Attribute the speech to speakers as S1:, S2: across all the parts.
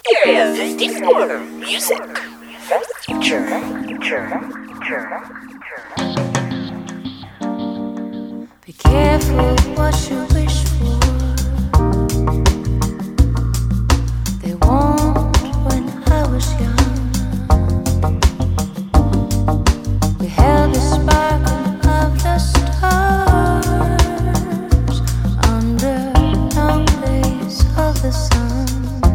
S1: Area 54 Music.
S2: Be careful what you wish for. They won't when I was young. We held the sparkle of the stars under no blaze of the sun.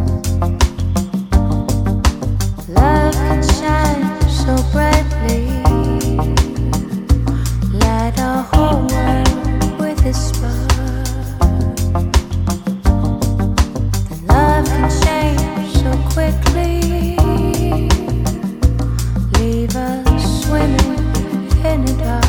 S2: Love can shine so brightly, light our whole world with its spark. Then love can change so quickly, leave us swimming in the dark.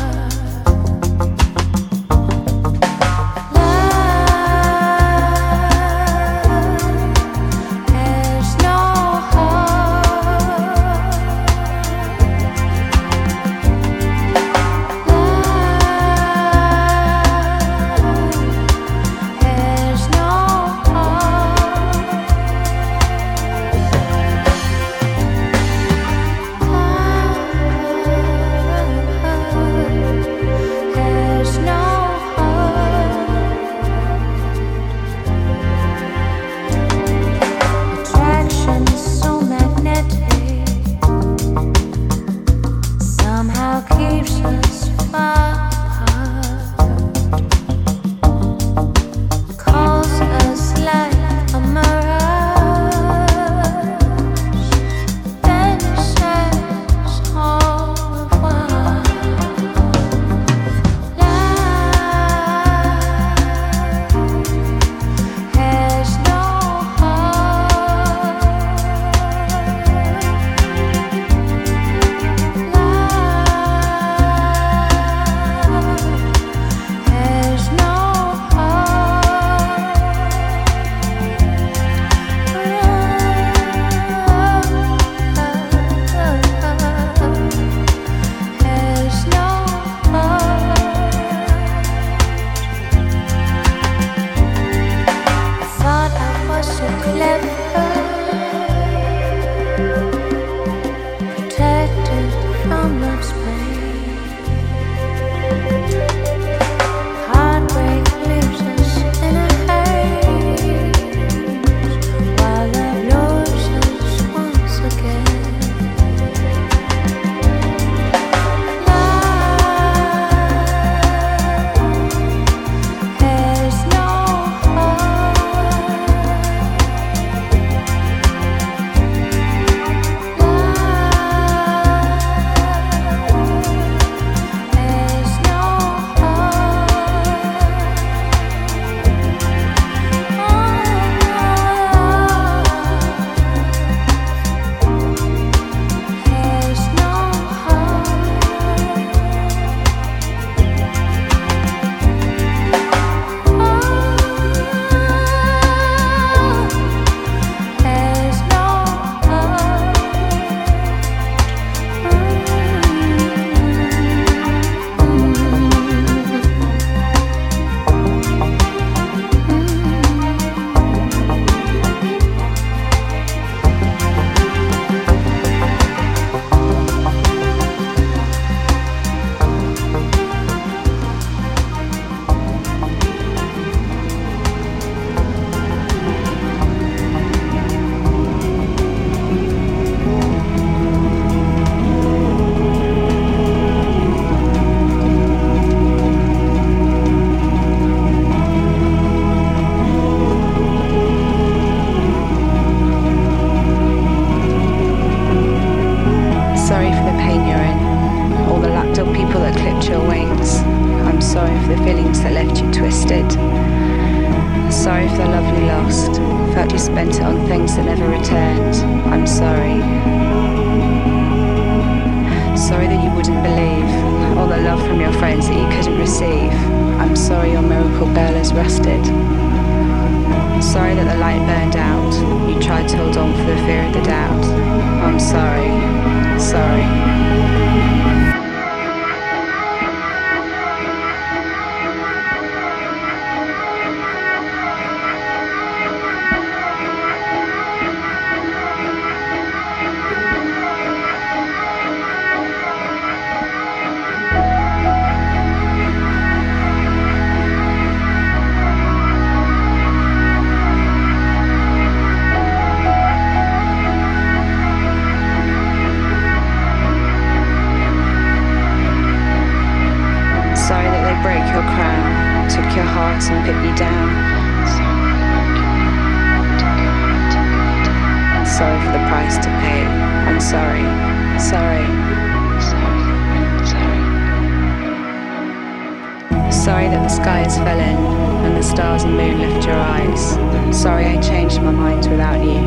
S3: put you down. Sorry for the price to pay. I'm sorry. Sorry. Sorry that the skies fell in and the stars and moon left your eyes. Sorry I changed my mind without you.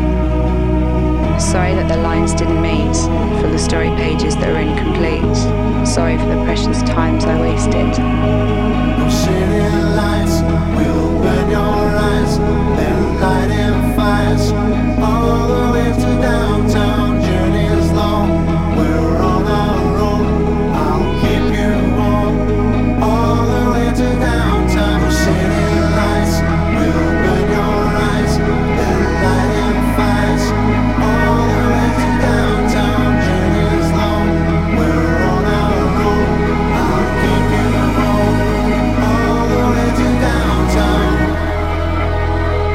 S3: Sorry that the lines didn't meet for the story pages that were incomplete. Sorry for the precious times I wasted.
S4: City lights will burn your eyes, they're lighting fires all the way to downtown. Journey is long, we're on our own. I'll keep you warm all the way to downtown. City lights will burn your eyes, they're lighting fires all the way to downtown. Journey is long, we're on our own. I'll keep you warm all the way to downtown.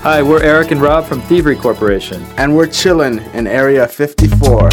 S5: Hi, we're Eric and Rob from Thievery Corporation.
S6: And we're chillin' in Area 54.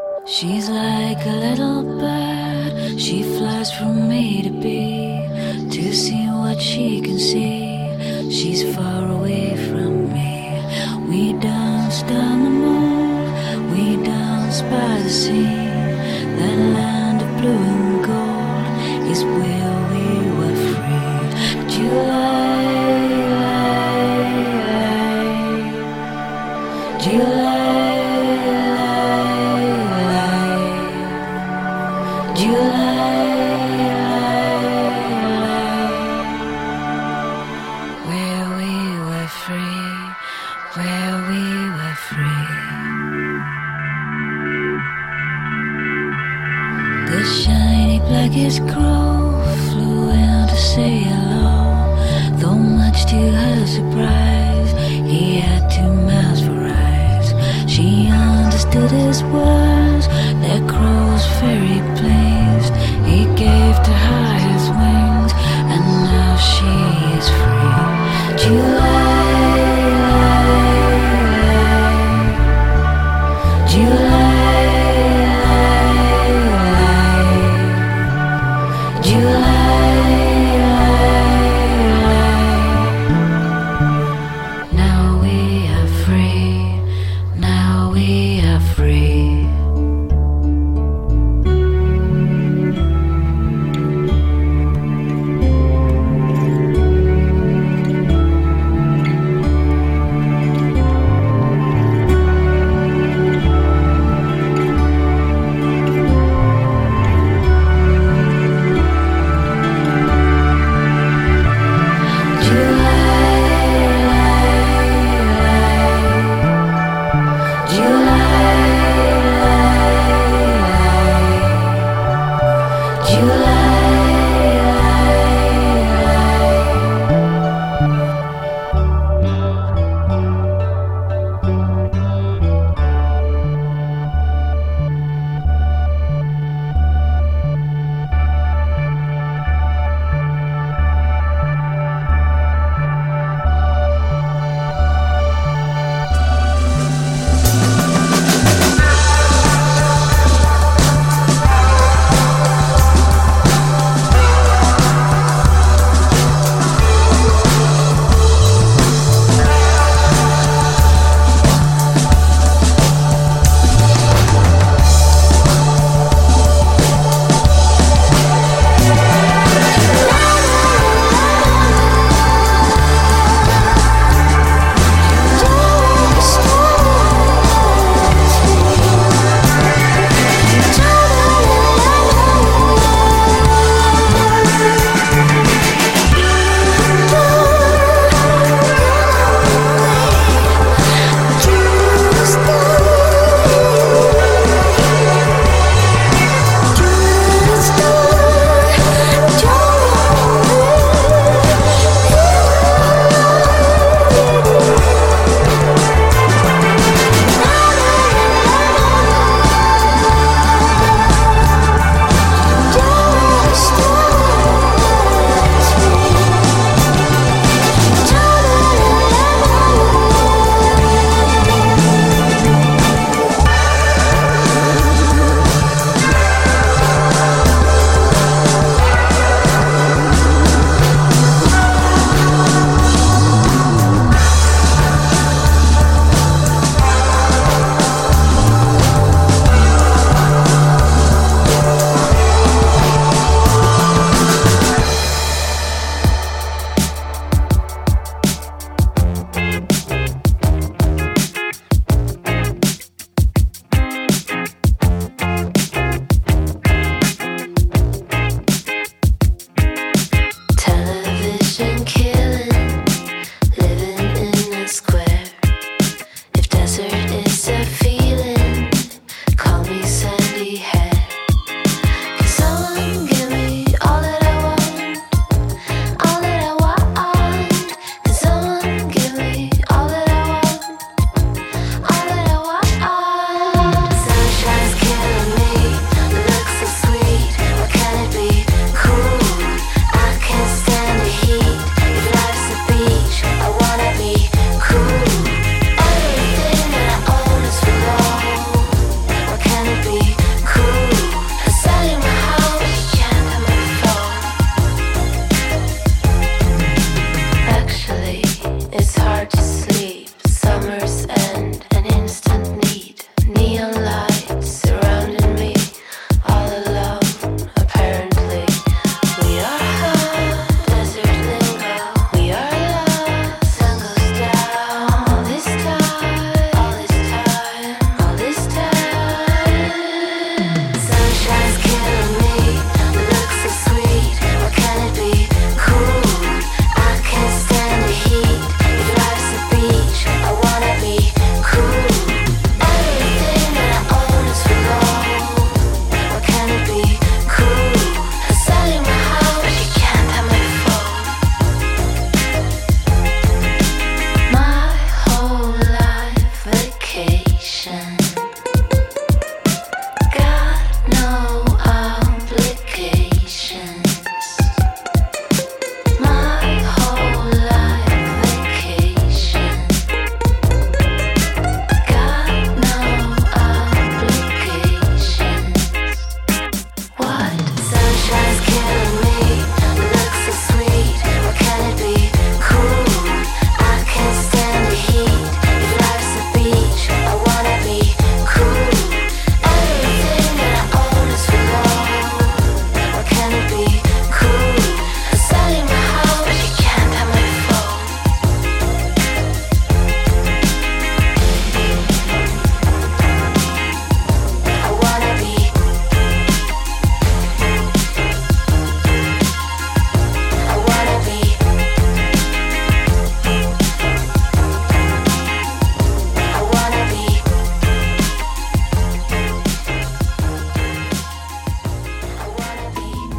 S2: She's like a little bird, she flies from A to B, to see what she can see. She's far away from me. We danced down the mall, we danced by the sea. That land of blue and gold is where we were free. July, where we were free, where we were free. The shiny blackest crow flew out to say hello. Though much to her surprise, he had 2 mouths for eyes. She understood his words, their crows very pleased. He gave to her his wings, and now she is free. July, July, July. Now we are free, now we are free.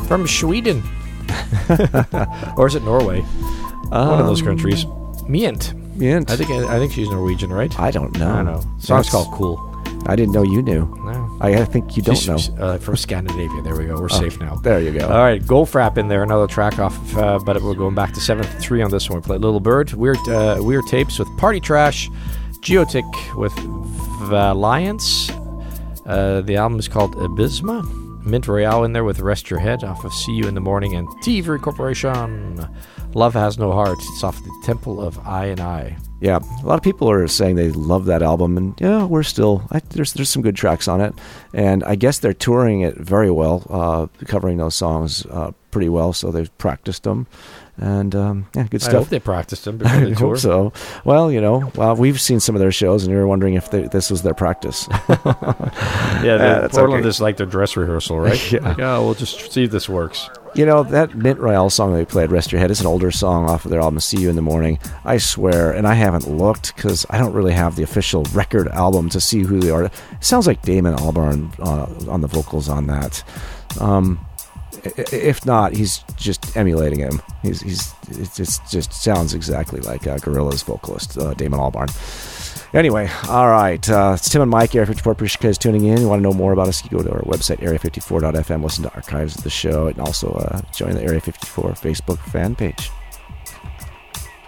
S7: From Sweden. Or is it Norway? One of those countries. Mient.
S8: Mient.
S7: I think she's Norwegian, right?
S8: I don't know.
S7: I don't know. Song's called Cool.
S8: I didn't know you knew.
S7: No.
S8: I think you don't know.
S7: From Scandinavia. There we go. We're safe now.
S8: There you go.
S7: All right, Goldfrapp in there. Another track off, but we're going back to 7th-3 on this one. We played Little Bird, Weird Tapes with Party Trash, Geotic with Valiance. The album is called Abysma. Mint Royale in there with Rest Your Head off of See You in the Morning, and Thievery Corporation. Love Has No Heart. It's off the Temple of I and I.
S8: Yeah, a lot of people are saying they love that album, and we're still there's some good tracks on it, and I guess they're touring it very well, covering those songs pretty well. So they've practiced them, and good stuff.
S7: I hope they practiced them before they
S8: I
S7: tour.
S8: hope so. Well, we've seen some of their shows, and you're wondering if this was their practice.
S7: Portland is like their dress rehearsal, right?
S8: Yeah.
S7: Like, we'll just see if this works.
S8: That Mint Royale song they played, Rest Your Head, is an older song off of their album, See You in the Morning. I swear, and I haven't looked because I don't really have the official record album to see who they are. It sounds like Damon Albarn on the vocals on that. If not, he's just emulating him. It just sounds exactly like Gorillaz vocalist, Damon Albarn. Anyway, all right. It's Tim and Mike, Area 54. Appreciate you guys tuning in. You want to know more about us, you go to our website, area54.fm, listen to archives of the show, and also join the Area 54 Facebook fan page.